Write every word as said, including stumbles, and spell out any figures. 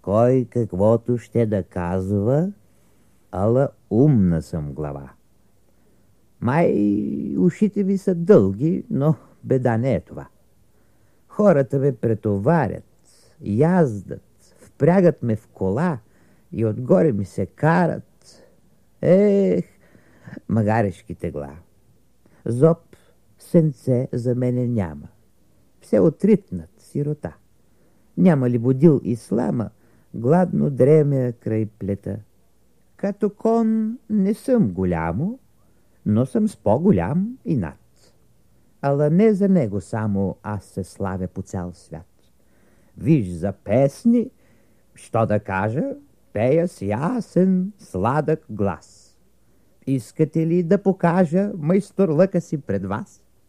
Кой каквото ще да казва, ала умна съм глава. Май ушите ви са дълги, но беда не е това. Хората ме претоварят, яздат, впрягат ме в кола и отгоре ми се карат. Ех, магарешки тегла. Зоб, сенце за мене няма. Все отритнат, сирота. Няма ли будил ислама, гладно дремя край плета. Като кон не съм голямо, но съм с по-голям и над. Ала не за него само аз се славя по цял свят. Виж за песни, що да кажа, пея с ясен, сладък глас. Искате ли да покажа майсторлъка си пред вас?